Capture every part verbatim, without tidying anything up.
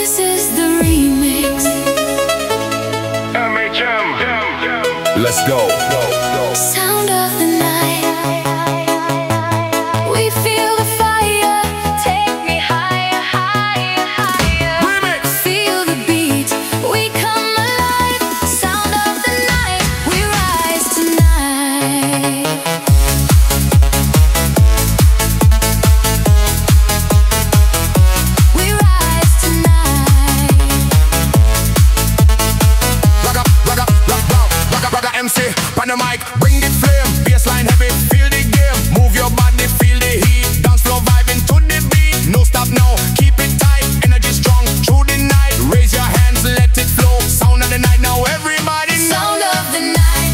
This is the remix. M H M. Let's go. Sound of the night. We feel the fire. Take me higher, higher, higher. Remix. Feel the beat. We come alive. Sound of the night. We rise tonight. We rise tonight. Ragga, ragga, ragga, ragga, ragga M C on the mic, bring the flame. Bassline heavy, feel the game. Move your body, feel the heat. Dance floor vibing to the beat. No stop now, keep it tight. Energy strong through the night. Raise your hands, let it flow. Sound of the night now, everybody know. Sound of the night.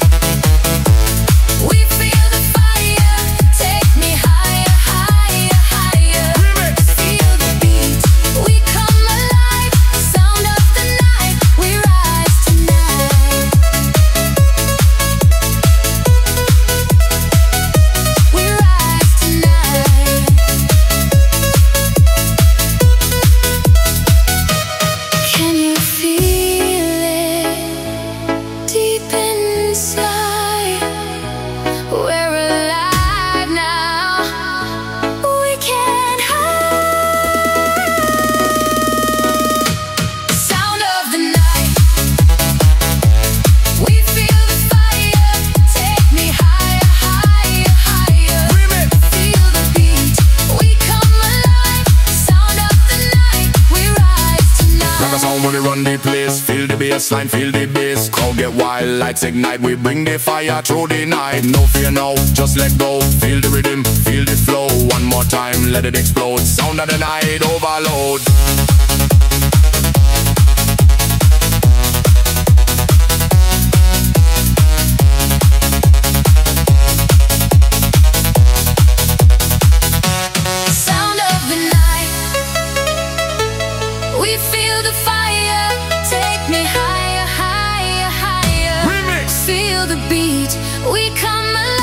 We feel the fire. Take me higher, higher, higher. Remix. Feel the beat. We come alive. Sound of the night. We rise tonight. We rise tonight. Can you feel it deep inside? We're alive now. We can't hide. Sound of the night. We feel the fire. Take me higher, higher, higher. Remix. Feel the beat. We come alive. Sound of the night. We rise tonight. Ragga sound when we run the place. Feel the bassline, feel the bass. Crowd get wild, lights ignite. We bring the fire through the night. No fear now, just let go. Feel the rhythm, feel the flow. One more time, let it explode. Sound of the night, overload. Sound of the night. We feel the fire. Take me higher, higher, higher. Remix. Feel the beat. We come alive.